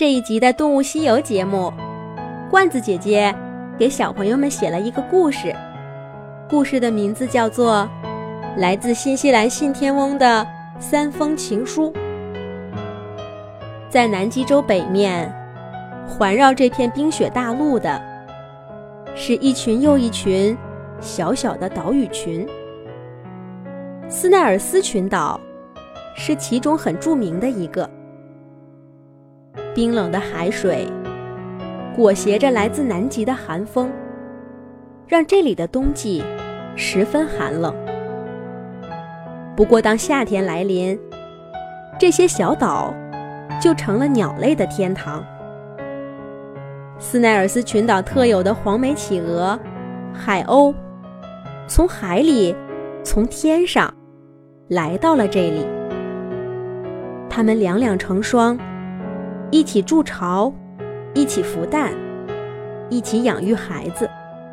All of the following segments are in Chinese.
这一集的动物西游节目，罐子姐姐给小朋友们写了一个故事，故事的名字叫做《来自新西兰信天翁的3封情书》。在南极洲北面，环绕这片冰雪大陆的，是一群又一群小小的岛屿群。斯奈尔斯群岛是其中很著名的一个。冰冷的海水裹挟着来自南极的寒风，让这里的冬季十分寒冷。不过当夏天来临，这些小岛就成了鸟类的天堂。斯奈尔斯群岛特有的黄眉企鹅、海鸥，从海里从天上来到了这里。它们两两成双，一起筑巢，一起孵蛋，一起养育孩子。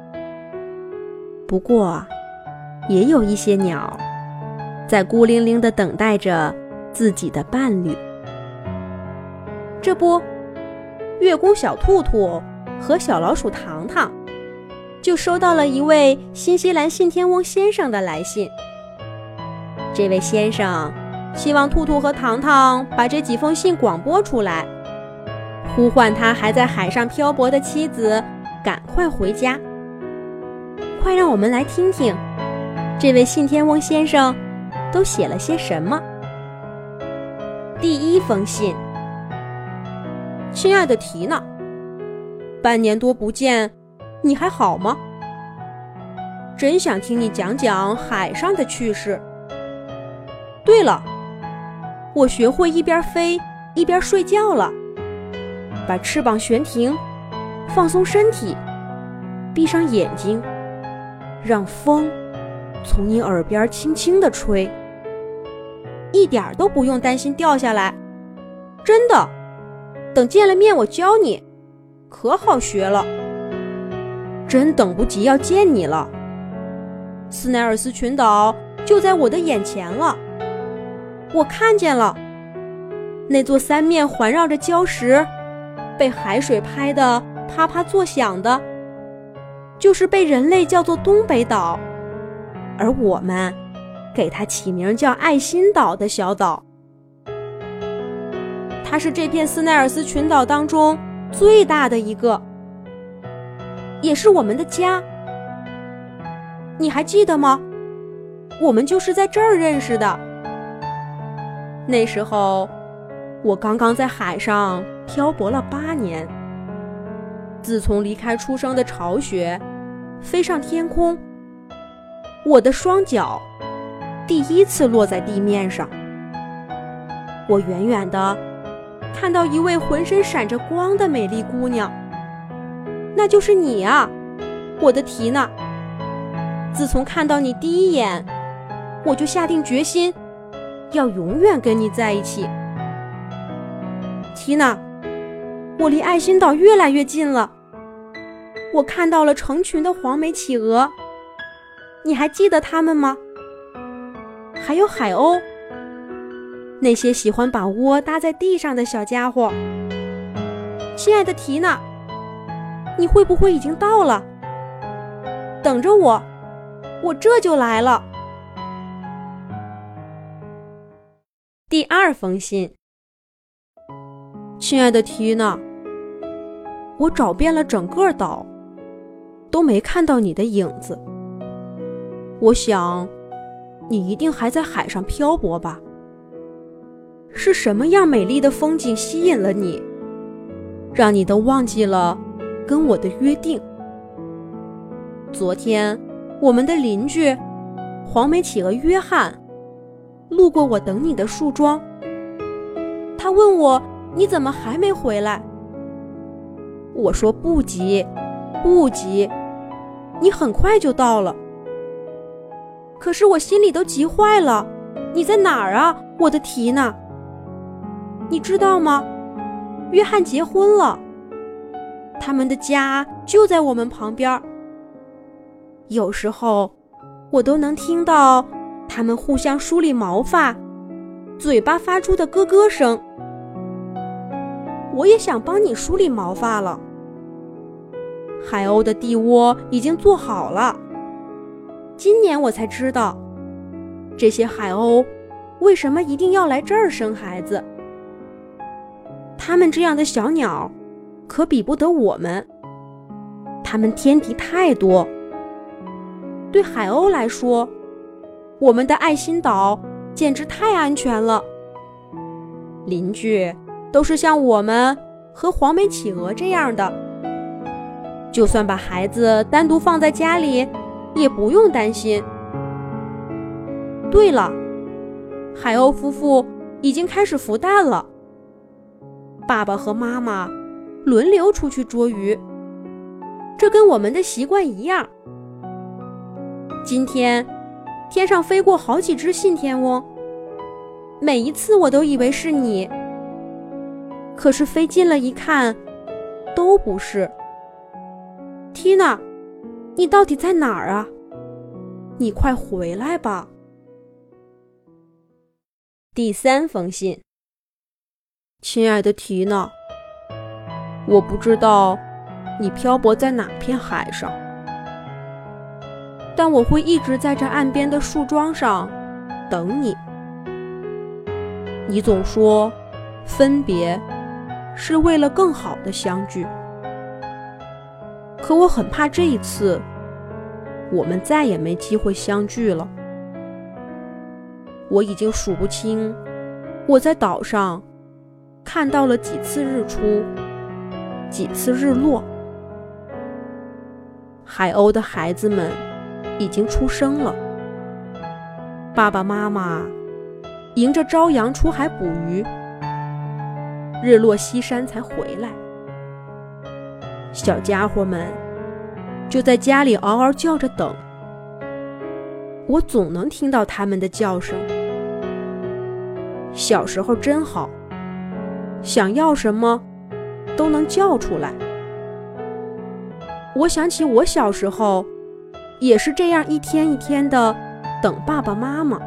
不过也有一些鸟在孤零零地等待着自己的伴侣。这不，月宫小兔兔和小老鼠糖糖就收到了一位新西兰信天翁先生的来信。这位先生希望兔兔和糖糖把这几封信广播出来，呼唤他还在海上漂泊的妻子赶快回家。快让我们来听听这位信天翁先生都写了些什么。第1封信：亲爱的缇娜，半年多不见，你还好吗？真想听你讲讲海上的趣事。对了，我学会一边飞一边睡觉了。把翅膀悬停，放松身体，闭上眼睛，让风从你耳边轻轻地吹，一点都不用担心掉下来。真的，等见了面我教你，可好学了。真等不及要见你了。斯奈尔斯群岛就在我的眼前了，我看见了，那座3面环绕着礁石，被海水拍得啪啪作响的，就是被人类叫做东北岛，而我们给它起名叫爱心岛的小岛。它是这片斯奈尔斯群岛当中最大的一个，也是我们的家。你还记得吗？我们就是在这儿认识的。那时候我刚刚在海上漂泊了8年，自从离开出生的巢穴，飞上天空，我的双脚第一次落在地面上。我远远地看到一位浑身闪着光的美丽姑娘，那就是你啊，我的缇娜。自从看到你第一眼，我就下定决心要永远跟你在一起。缇娜，我离爱心岛越来越近了。我看到了成群的黄眉企鹅，你还记得它们吗？还有海鸥，那些喜欢把窝搭在地上的小家伙。亲爱的缇娜，你会不会已经到了？等着我，我这就来了。第2封信：亲爱的缇娜，我找遍了整个岛，都没看到你的影子。我想，你一定还在海上漂泊吧？是什么样美丽的风景吸引了你，让你都忘记了跟我的约定？昨天，我们的邻居黄眉企鹅约翰路过我等你的树桩，他问我你怎么还没回来？我说不急，不急，你很快就到了。可是我心里都急坏了，你在哪儿啊，我的缇娜？你知道吗？约翰结婚了，他们的家就在我们旁边。有时候我都能听到他们互相梳理毛发，嘴巴发出的咯咯声。 我也想帮你梳理毛发了。海鸥的地窝已经做好了。今年我才知道，这些海鸥为什么一定要来这儿生孩子。它们这样的小鸟可比不得我们，它们天敌太多。对海鸥来说，我们的爱心岛简直太安全了。邻居都是像我们和黄眉企鹅这样的，就算把孩子单独放在家里，也不用担心。对了，海鸥夫妇已经开始孵蛋了。爸爸和妈妈轮流出去捉鱼，这跟我们的习惯一样。今天天上飞过好几只信天翁，每一次我都以为是你，可是飞近了一看，都不是。缇娜，你到底在哪儿啊？你快回来吧。第3封信。亲爱的缇娜，我不知道你漂泊在哪片海上，但我会一直在这岸边的树桩上等你。你总说分别是为了更好的相聚，可我很怕这一次我们再也没机会相聚了。我已经数不清我在岛上看到了几次日出，几次日落。海鸥的孩子们已经出生了，爸爸妈妈迎着朝阳出海捕鱼，日落西山才回来。小家伙们就在家里嗷嗷叫着等，我总能听到他们的叫声。小时候真好，想要什么都能叫出来。我想起我小时候也是这样一天一天的等爸爸妈妈，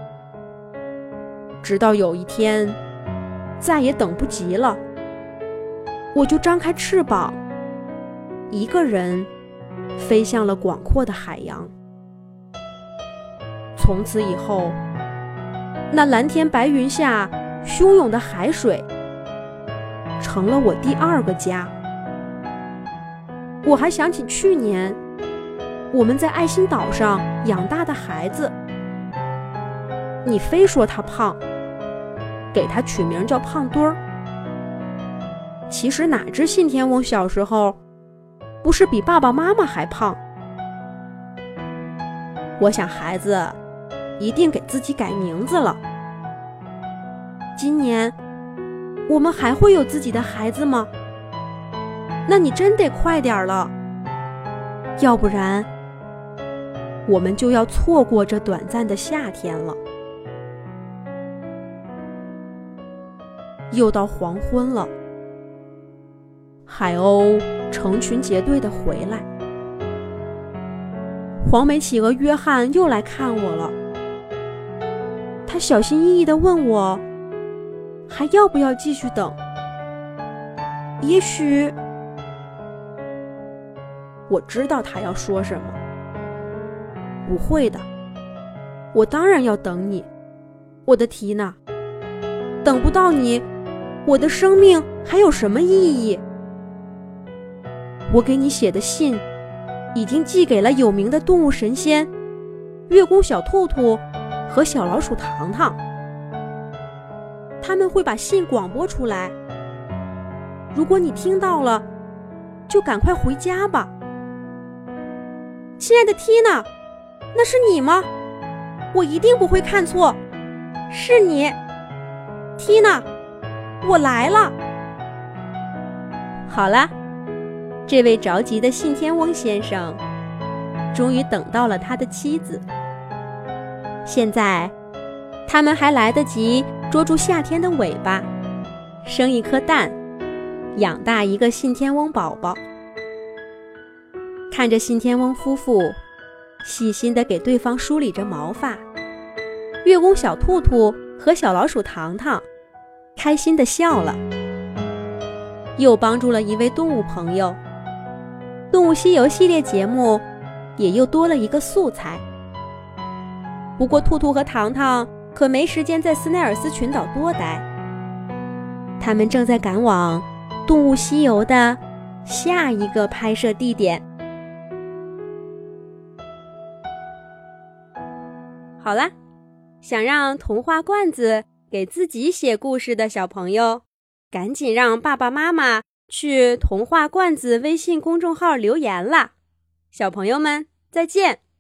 直到有一天再也等不及了，我就张开翅膀，一个人飞向了广阔的海洋。从此以后，那蓝天白云下汹涌的海水成了我第2个家。我还想起去年我们在爱心岛上养大的孩子，你非说他胖，给他取名叫胖墩儿。其实哪只信天翁小时候不是比爸爸妈妈还胖？我想孩子一定给自己改名字了。今年我们还会有自己的孩子吗？那你真得快点了，要不然我们就要错过这短暂的夏天了。又到黄昏了，海鸥成群结队地回来。黄眉企鹅约翰又来看我了，他小心翼翼地问我还要不要继续等。也许我知道他要说什么。不会的，我当然要等你，我的缇娜。等不到你，我的生命还有什么意义？我给你写的信已经寄给了有名的动物神仙月宫小兔兔和小老鼠糖糖，他们会把信广播出来。如果你听到了，就赶快回家吧。亲爱的缇娜，那是你吗？我一定不会看错，是你，缇娜，我来了。好啦，这位着急的信天翁先生终于等到了他的妻子。现在他们还来得及捉住夏天的尾巴，生一颗蛋，养大一个信天翁宝宝。看着信天翁夫妇细心地给对方梳理着毛发，月宫小兔兔和小老鼠糖糖开心地笑了。 又帮助了一位动物朋友，动物西游系列节目也又多了一个素材。不过兔兔和糖糖可没时间在斯奈尔斯群岛多待，他们正在赶往动物西游的下一个拍摄地点。好啦，想让童话罐子给自己写故事的小朋友，赶紧让爸爸妈妈去童话罐子微信公众号留言啦！小朋友们，再见。